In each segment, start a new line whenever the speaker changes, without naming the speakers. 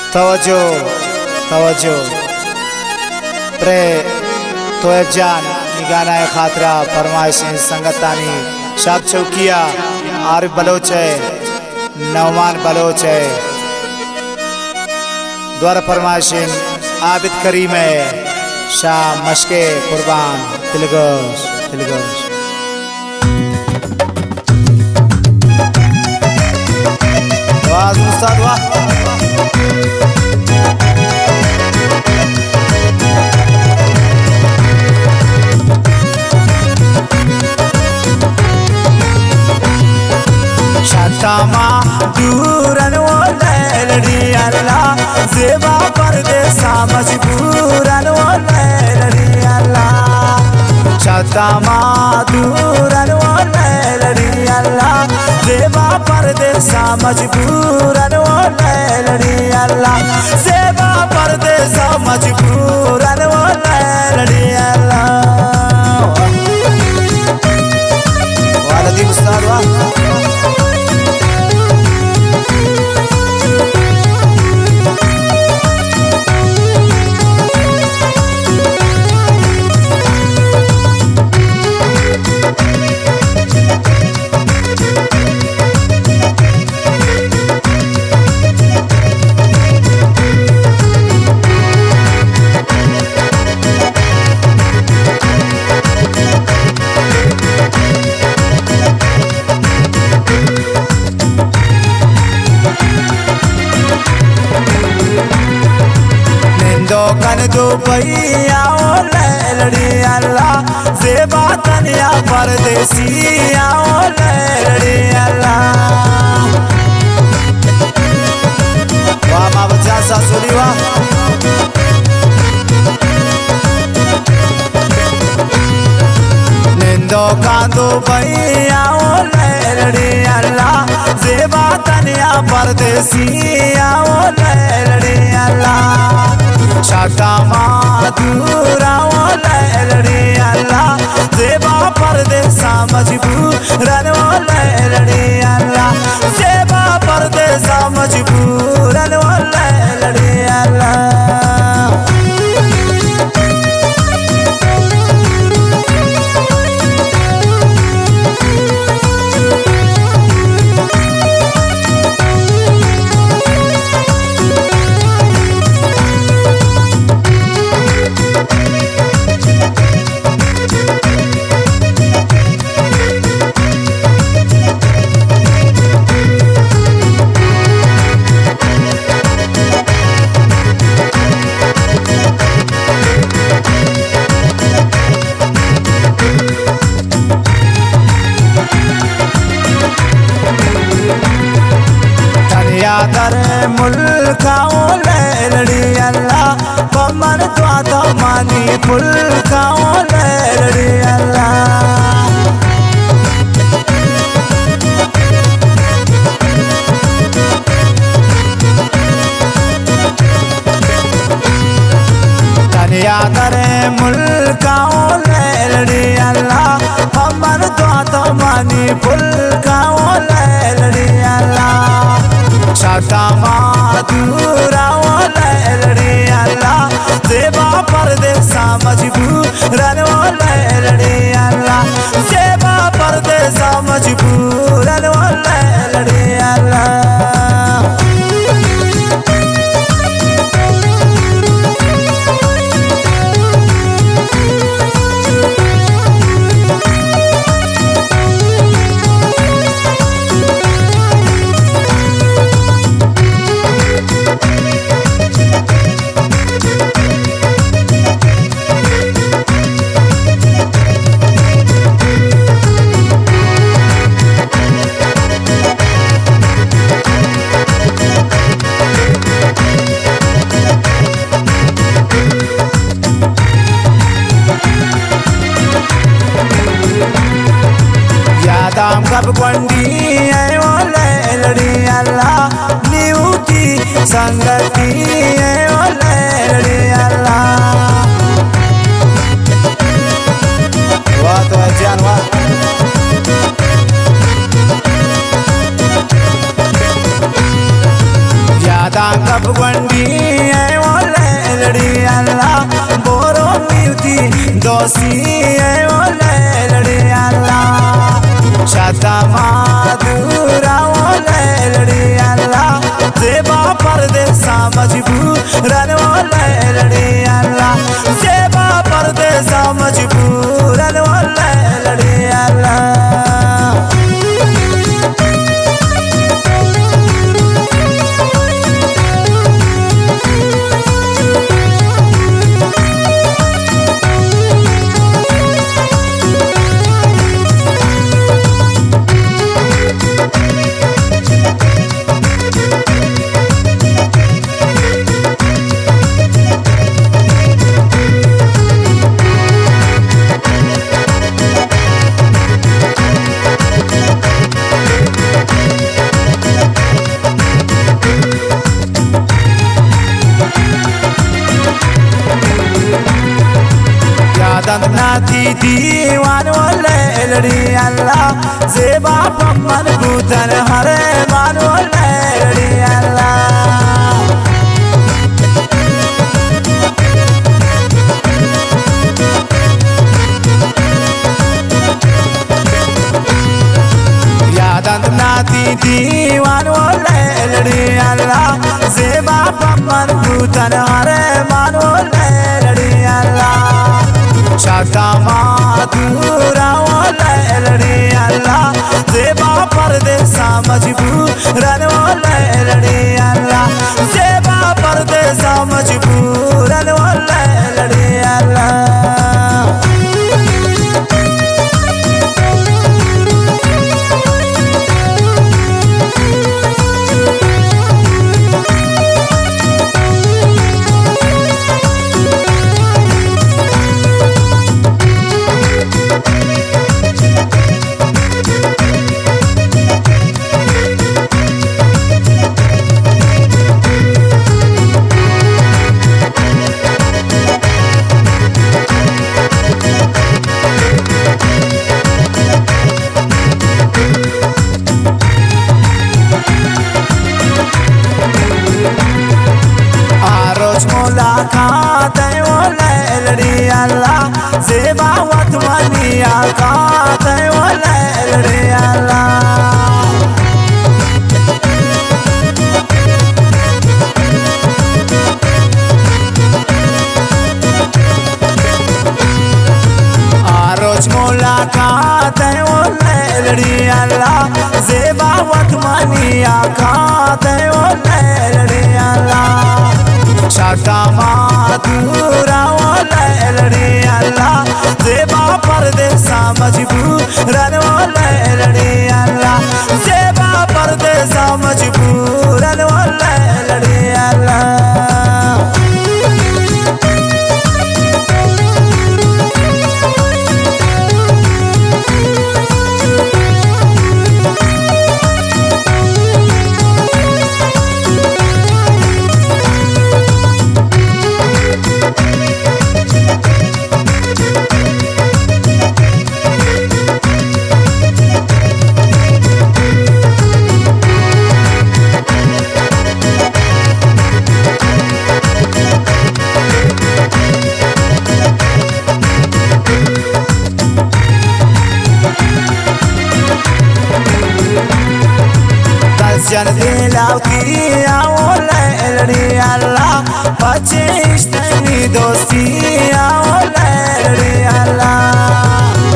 तवज्जो तवज्जो प्रे तो जान निगाना खातरा फरमाइश संगतानी शाब चौकिया आरिफ बलोच है नौमान बलोच है द्वारा फरमाइश आबिद करीम है शाह मशके कुर्बान दिलगोश दिलगोश वाह उस्ताद वाह शतामा दूरन वो लड़ी अल्लाह ज़ेबा परदेसा मजबूरन वो लड़ी अल्लाह शतामा दूरन वो लड़ी अल्लाह ज़ेबा परदेसा मजबूरन वो लड़ी अल्लाह ज़ेबा परदेसा मजबूरन वो लड़ी अल्लाह वालदी उस्ताद वाह कन दो भैया ओ लड़ी अल्लाह ज़ेबा तनिया परदेसिया ओ लड़ी अल्लाह वाह माँ बच्चा सासुरी वाह निंदो कांदो भैया ओ लड़ी अल्लाह ज़ेबा तनिया परदेसिया ओ लड़ी अल्लाह शतामा दूरा वो लड़ी अल्लाह ज़ेबा परदेसा मजबूरन वो लड़ी अल्लाह ज़ेबा परदेसा मजबूरन वो लड़ी अल्लाह दर मुल्का ओ लड़ी अल्लाह बमन तो मानी मुल्का ओ लड़ी अल्लाह तनिया दर मुल्का ओ लड़ी अल्लाह बमन तो मानी मुल्का ओ लड़ी अल्लाह शतामा दूरा वो लड़ी अल्लाह ज़ेबा परदेसा मजबूरन वो लड़ी अल्लाह ज़ेबा परदेसा मजबूरन वो लड़ी अल्लाह दाम कब कंडी है वो लड़ी अल्लाह न्यूती संगति है वो लड़ी अल्लाह वाह तो जान वाह यादा कब कंडी लड़ी अल्लाह जेबा पम्मन भूतन हरे मानो लड़ी अल्लाह यादंत नाती दीवान लड़ी अल्लाह जेबा पम्मन भूतन हरे मानो लड़ी अल्लाह शाका माधुरा लड़ी अल्लाह जेबा परदेसा मजबूरन लड़ी अल्लाह जेबा परदेसा मजबूरन लड़ी अल्लाह मुलाकात लड़ी अल्लाह जेबा वतमनिया कात लड़ी अल्लाह आरोज मुलाकात लड़ी अल्लाह जेबा वतमनिया कात लड़ी अल्लाह शाका माधुरा लड़ी अल्लाह जेबा परदेसा मजबूरन लड़ी अल्लाह जेबा परदेसा मजबूरन लड़ी अल्लाह जन दिलावती आओ लड़ी अल्लाह बच्चे इश्तनी दोस्ती आओ लड़ी अल्लाह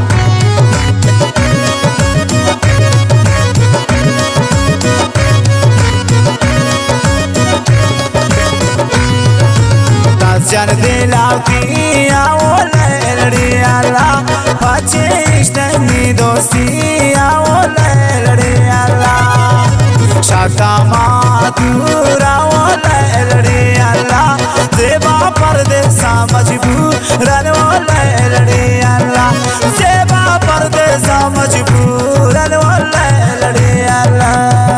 जन दिलावती आओ लड़ी अल्लाह बच्चे इश्तनी दोस्ती आओ लड़ी अल्लाह शाका माधुरा लड़ी अल्लाह जेबा परदेसा मजबूरन लड़ी अल्लाह जेबा परदेसा मजबूरन लड़ी अल्लाह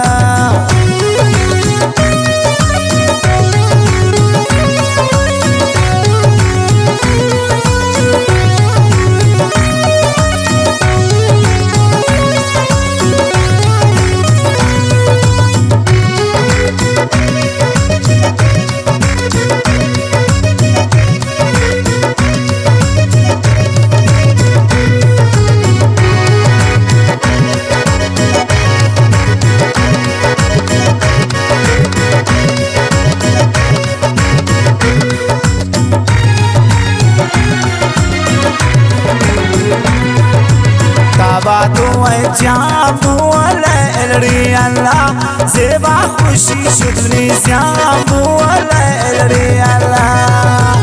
जामू लड़ी अल्लाह जेबा खुशी शुद्री जामू लड़ी अल्लाह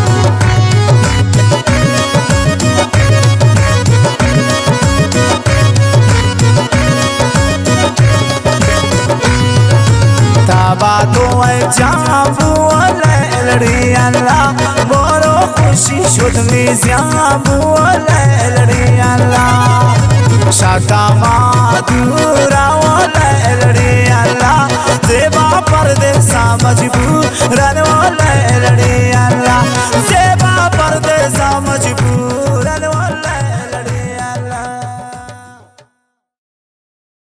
ताबा तो जामू लड़ी अल्लाह बोलो खुशी शुद्री जामू लड़ी अल्लाह शाका माधुरा लड़ी अल्लाह